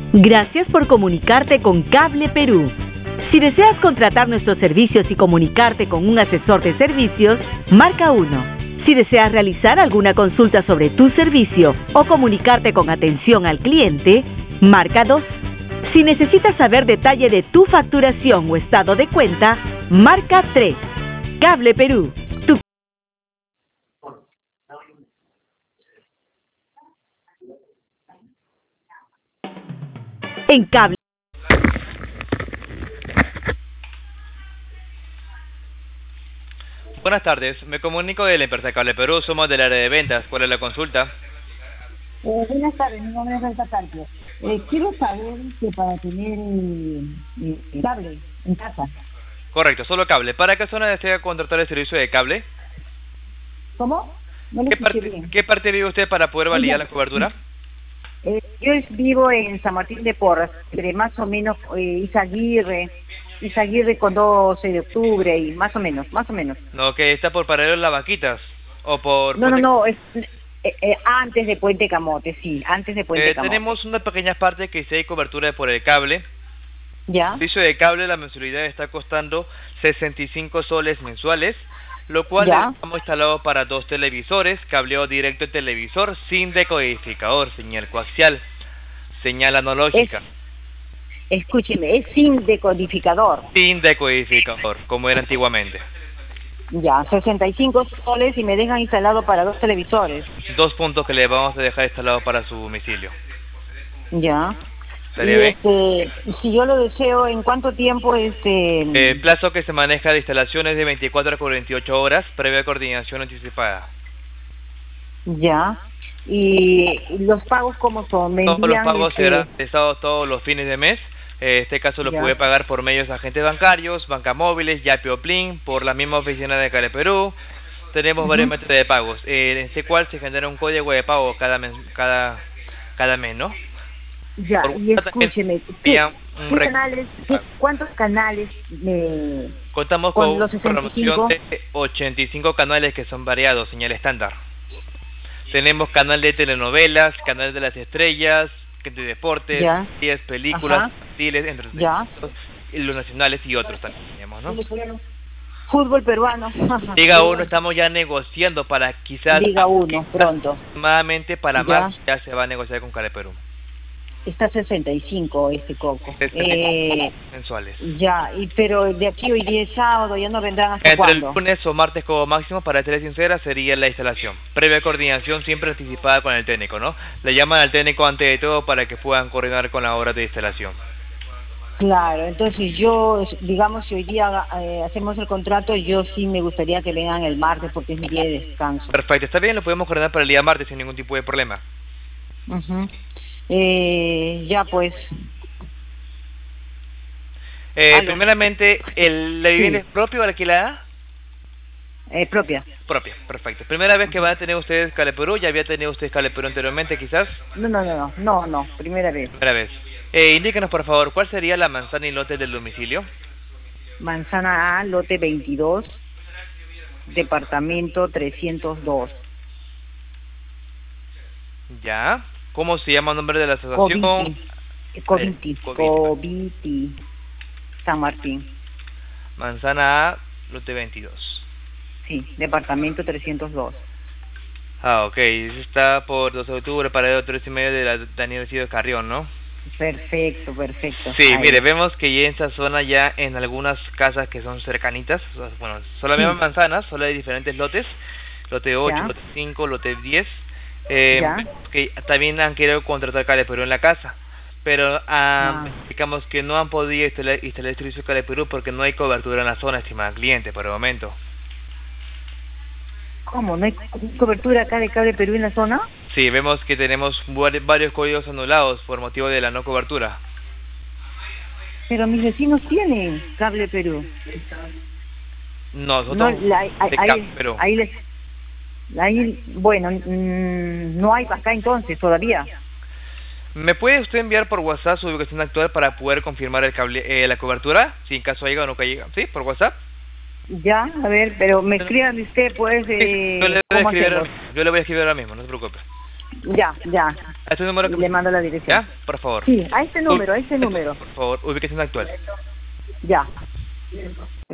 Gracias por comunicarte con Cable Perú. Si deseas contratar nuestros servicios y comunicarte con un asesor de servicios, marca 1. Si deseas realizar alguna consulta sobre tu servicio o comunicarte con atención al cliente, marca 2. Si necesitas saber detalle de tu facturación o estado de cuenta, marca 3. Cable Perú. En Cable. Buenas tardes, me comunico de la empresa Cable Perú, somos del área de ventas. ¿Cuál es la consulta? Buenas tardes, mi nombre es Berta Carpio. Quiero saber que para tener cable en casa. Correcto, solo cable. ¿Para qué zona desea contratar el servicio de cable? ¿Cómo? No le escuché bien. ¿Qué parte vive usted para poder validar la cobertura? Yo vivo en San Martín de Porras, entre más o menos Izaguirre con 12 de octubre y más o menos. No, que está por paralelo a las Vaquitas o por... No, es antes de Puente Camote, sí, antes de Puente Camote. Tenemos una pequeña parte que sí hay cobertura por el cable. ¿Ya? El servicio de cable, la mensualidad está costando 65 soles mensuales, lo cual estamos instalado para 2 televisores, cableo directo en televisor, sin decodificador, señal coaxial, señal analógica. Escúcheme, es sin decodificador. Sin decodificador, como era antiguamente. Ya, 65 soles y me dejan instalado para 2 televisores. 2 puntos que le vamos a dejar instalado para su domicilio. Ya. ¿Estaría bien? Si yo lo deseo, ¿en cuánto tiempo El plazo que se maneja de instalación es de 24 a 48 horas, previa coordinación anticipada. Ya. ¿Y los pagos cómo son? Todos los pagos serán realizados todos los fines de mes. Este caso lo puede pagar por medios de agentes bancarios, bancas móviles, Yapi o Plin, por la misma oficina de Cable Perú. Tenemos varios métodos de pagos, en este cual se genera un código de pago cada mes, ¿no? Ya, y escúcheme, ¿cuántos canales contamos con una programación de 85 canales que son variados, señal estándar. Tenemos canal de telenovelas, canal de las estrellas, de deportes, series, películas, infantiles, entretenimientos, y los nacionales y otros también tenemos, ¿no? Fútbol peruano. Liga 1 estamos ya negociando para quizás... Liga 1, pronto. Aproximadamente para marzo ya se va a negociar con Cable Perú. Está 65 coco. Mensuales. Ya, pero de aquí hoy día es sábado, ya no vendrán hasta ¿cuándo? ¿cuándo? El lunes o martes como máximo, para ser sincera, sería la instalación. Previa coordinación siempre anticipada con el técnico, ¿no? Le llaman al técnico antes de todo para que puedan coordinar con la hora de instalación. Claro, entonces yo, digamos, si hoy día hacemos el contrato, yo sí me gustaría que vengan el martes porque es mi día de descanso. Perfecto, está bien, lo podemos coordinar para el día martes sin ningún tipo de problema. Ya pues. Primeramente, ¿la vivienda es propia o alquilada? Propia. Propia, perfecto. ¿Primera vez que van a tener ustedes Cable Perú? ¿Ya había tenido ustedes Cable Perú anteriormente quizás? No, primera vez. Primera vez. Indíquenos por favor, ¿cuál sería la manzana y lote del domicilio? Manzana A, lote 22, departamento 302. Ya. ¿Cómo se llama el nombre de la asociación? Coviti, San Martín. Manzana A, lote 22. Sí, departamento 302. Ok. Está por 2 de octubre, paradero 3:30 de la Daniel Cido Carrión, ¿no? Perfecto. Sí, mire, vemos que ya en esa zona, ya en algunas casas que son cercanitas, bueno, son las mismas manzanas, solo hay diferentes lotes, lote 8, lote 5, lote 10, que también han querido contratar Cable Perú en la casa, pero digamos que no han podido instalar el servicio de Cable Perú porque no hay cobertura en la zona, estimada cliente, por el momento. ¿Cómo? ¿No hay cobertura acá de Cable Perú en la zona? Sí, vemos que tenemos varios códigos anulados por motivo de la no cobertura. Pero mis vecinos tienen Cable Perú. Nosotros Perú. Bueno, no hay acá entonces todavía. ¿Me puede usted enviar por WhatsApp su ubicación actual para poder confirmar el cable, la cobertura? Si en caso haya o no caiga. ¿Sí? ¿Por WhatsApp? Ya, a ver, pero me escriban usted, pues, yo le voy a escribir ahora mismo, no se preocupe. Ya. ¿A este número que le mando la dirección? ¿Ya? Por favor. Sí, a este número, Por favor, ubicación actual. Ya.